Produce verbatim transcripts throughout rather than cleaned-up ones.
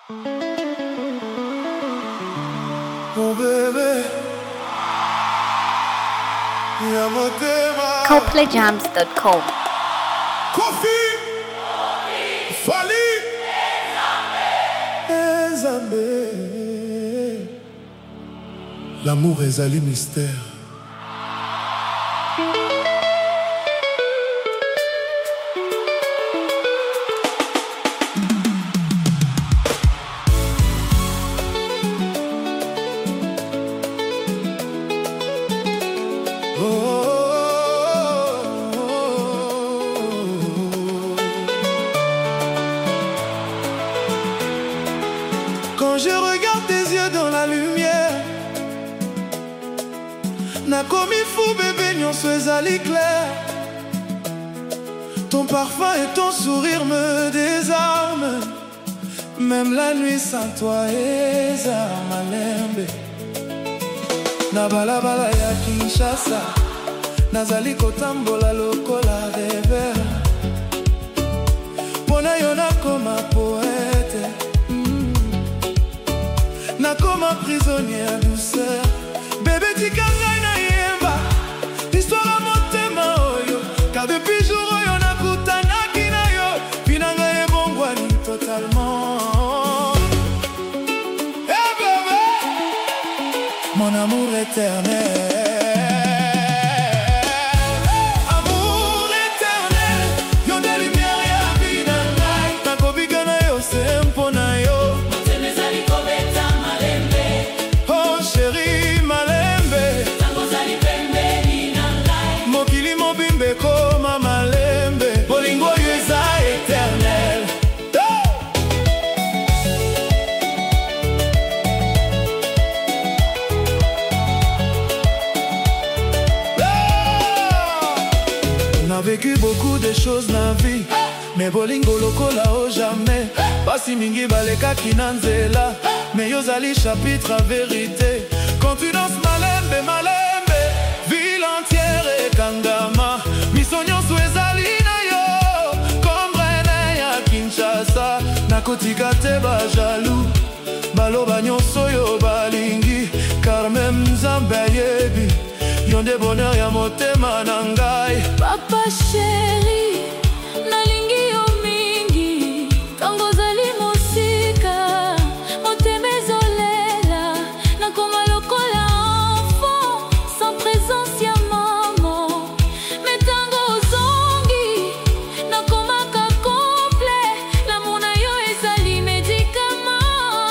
Mon bébé, coldplay jams dot com. Kofi, Fali, Ezambe. L'amour est un mystère. Quand je regarde tes yeux dans la lumière, n'a commis fou bébé nyonso ezali clair. Ton parfum et ton sourire me désarment. Même la nuit sans toi eza malembe. Na balabala ya Kinshasa nazali kotambola lokola rêveur. Pona yo nakoma poète, mm. Nakoma prisonnier à douceur. Bébé tika ngai na yemba histoire ya motema oyo. Car depuis jour oyo nakutanaki na yo, bina ngai ebongwani totalement. Hey bébé, mon amour éternel. On a vécu beaucoup de choses na vie, mais bolingo lokola o jamais. Pasi mingi baleka kinanzela, mais yozali chapitre à vérité. Quand tu danses malembe, malembe, ville entière et kangama. Misonyo ezali na yo, comme René ya Kinshasa. Nakotika te ba jaloux, baloba nyonso yo balingi. Car même Nzambe yebi yonde bonheur ya motema na ngai. Papa chéri, nalingi yo mingi. Tango zali mosika, motema ezolela. Nakoma lokola enfant, sans présence ya maman. Mais tango zongi, nakoma ka complet. L'amour na yo ezali médicament.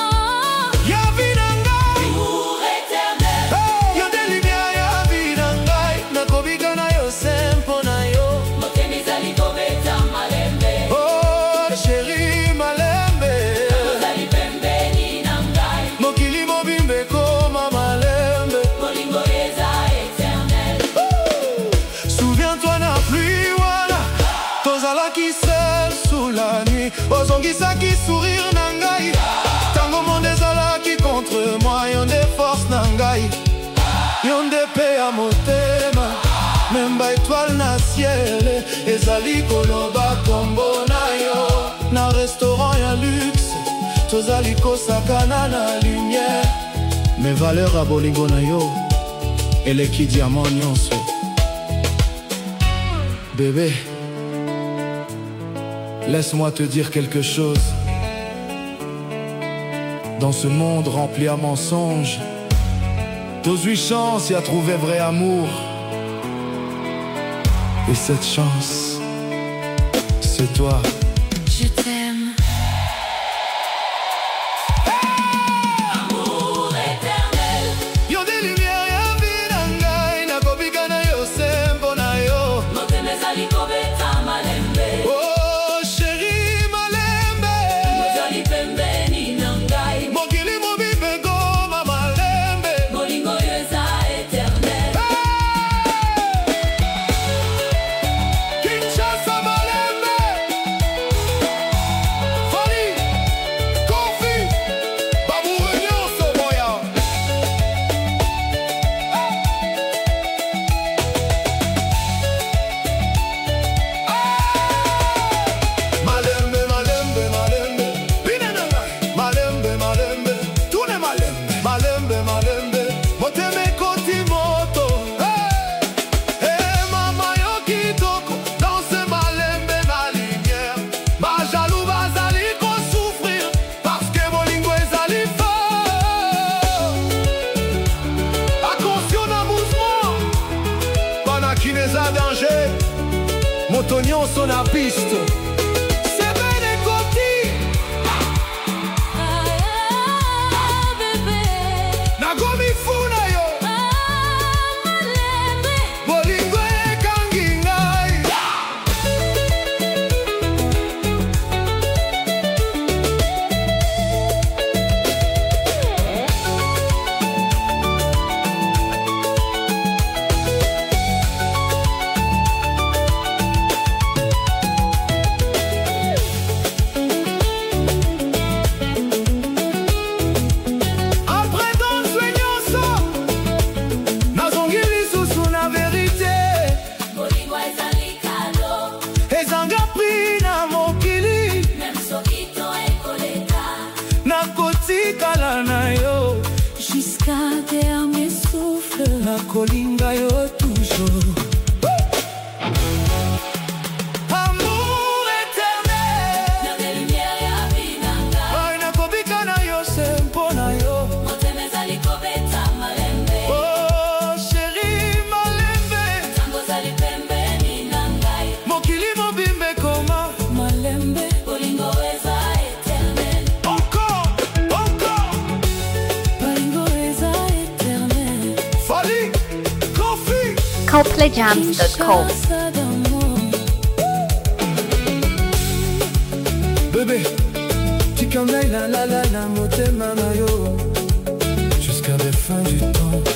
Ya vida ngai, amour éternel. Hey, yonde lumière ya vida ngai. Nakobika na yo sempo na yo. Motema ezali kobeta malembe. Oh chéri malembe, Ozali pembeni na ngai. mokili mobimbe koma malembe. Bolingo eza éternel. Souviens-toi na pluie wana tozalaki seul sous la nuit. Ozongisaki sourire na ngai tango monde ezalaki contre moi. Yonde force na ngai, yonde pe ya motema. Memba étoile na ciel ezali koloba kombo na yo. Na restaurant ya luxe tozali kosakana na lumière. Mes valeurs a bolingo na yo eleki diamant nyonso. Bébé, laisse-moi te dire quelque chose. Dans ce monde rempli à mensonges, t'as eu chance à trouver vrai amour. Et cette chance, c'est toi. Je t'aime. Amour éternel. Yonde lumière ya vida ngai. Nakobika na yo sempo na yo. Motema ezali kobeta malembe. Oh chéri malembe, Ozali pembeni na ngai. mokili mobimbe koma malembe. Bolingo yo eza éternel. Kinshasa malembe, nyonso na piste. Sebene koti nakomi funa yo. Bolingo ekangi ngai. Jusqu'à dernier souffle, nakolinga yo toujours. Amour éternel, na de lumière ya binanga. ay nakobika na yo sempo na yo. Motema ezali kobeta malembe. Oh chéri malembe, Tango zali pembeni na ngai. mokili mobimbe koma Malembe, bolingo eza éternel. encore, encore. Bolingo eza éternel. Fali, Kofi, coldplay jams dot com. Kinshasa d'amour. bébé, tikangai la la la la motema na yo jusqu'à la fin du temps.